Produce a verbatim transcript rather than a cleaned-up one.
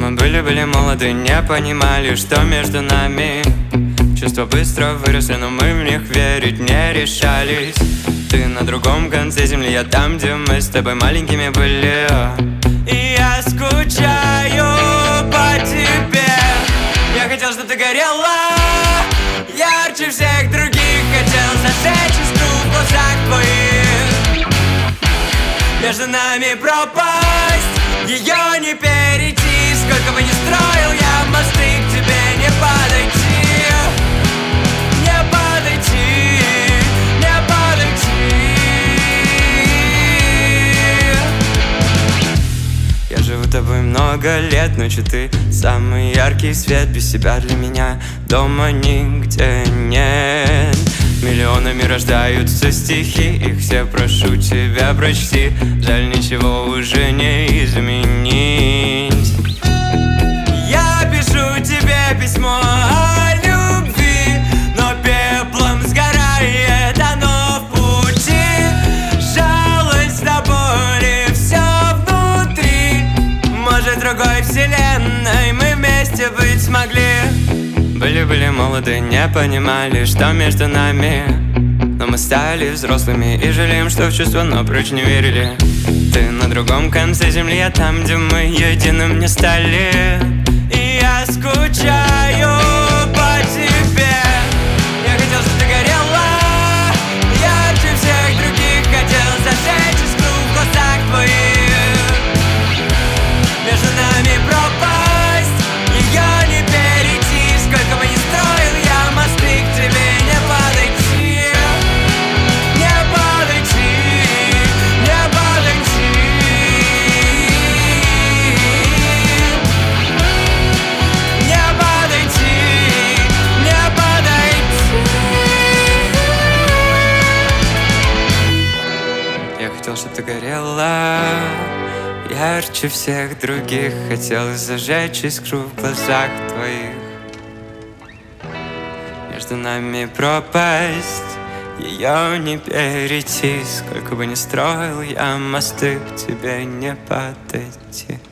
Мы были-были молоды, не понимали, что между нами. Чувства быстро выросли, но мы в них верить не решались. Ты на другом конце земли, я там, где мы с тобой маленькими были. И я скучаю по тебе. Я хотел, чтобы ты горела ярче всех других. Хотел зажечь искру в глазах твоих. Между нами пропасть, ее не перейти. Сколько бы ни строил я мосты, к тебе не подойти. Не подойти, не подойти. Я живу тобой много лет, ночью ты самый яркий свет. Без себя для меня дома нигде нет. Миллионами рождаются стихи, их все прошу тебя прочти. Жаль, ничего уже не изменить. Я пишу тебе письмо о любви, но пеплом сгорает оно в пути. Жалость до боли, все внутри. Может, в другой вселенной мы вместе быть смогли. Были-были молоды, не понимали, что между нами. Но мы стали взрослыми и жалеем, что в чувства напрочь не верили. Ты на другом конце земли, я там, где мы единым не стали. И я скучаю по тебе. Я хотел, чтобы ты горела ярче всех других. Хотел зажечь искру в глазах твоих. Между нами пропасть, ее не перейти. Сколько бы ни строил я мосты, к тебе не подойти. Не подойти, не подойти. Не подойти, не подойти. Я хотел, чтобы ты горела ярче всех других. Хотел зажечь искру в глазах твоих. Между нами пропасть, ее не перейти. Сколько бы ни строил я мосты, к тебе не подойти.